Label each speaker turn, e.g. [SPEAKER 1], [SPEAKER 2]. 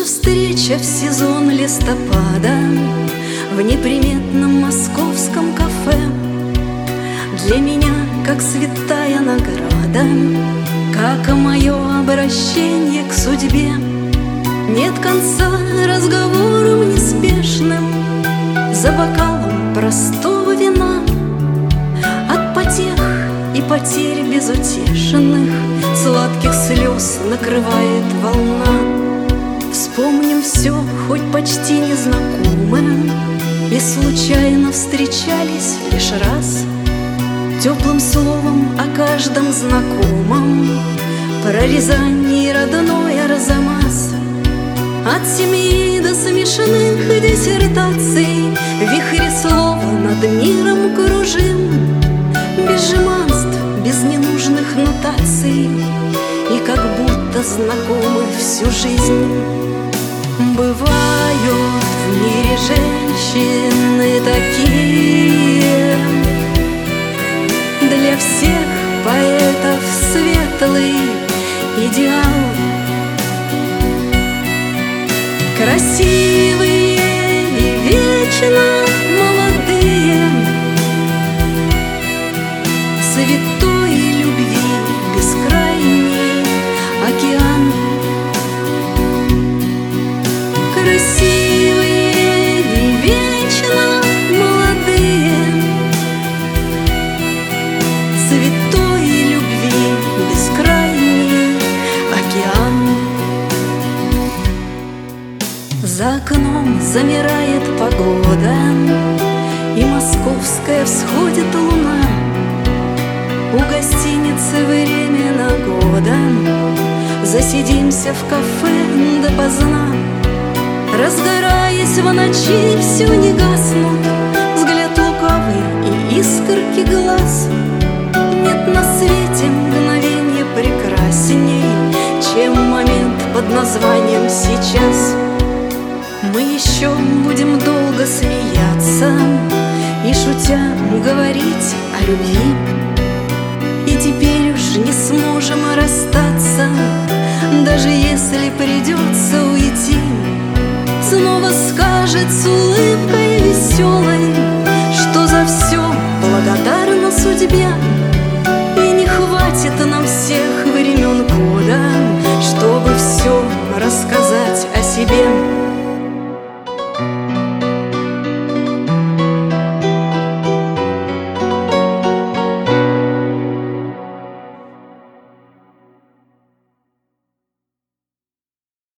[SPEAKER 1] Наша встреча в сезон листопада в неприметном московском кафе для меня как святая награда, как и мое обращение к судьбе. Нет конца разговорам неспешным за бокалом простого вина. От потех и потерь безутешных сладких слез накрывает волна. Вспомним все, хоть почти незнакомым, и случайно встречались лишь раз. Теплым словом о каждом знакомом, про Рязань и родной Арзамас. От семьи до смешанных диссертаций в вихре слова над миром кружим. Без жеманств, без ненужных нотаций, и как будто знакомы всю жизнь. Бывают в мире женщины такие, для всех поэтов светлый идеал. Красивые и вечно молодые, святой любви бескрайний океан. Красивые и вечно молодые, святой любви бескрайний океан. За окном замирает погода, и московская всходит луна. У гостиницы временно года, засидимся в кафе допоздна. Разгораясь в ночи, все не гаснут взгляд лукавый и искорки глаз. Нет на свете мгновенья прекрасней, чем момент под названием «сейчас». Мы еще будем долго смеяться и, шутя, говорить о любви. И теперь уж не сможем расстаться, даже если придется уйти. Снова скажет с улыбкой веселой, что за все благодарна судьбе.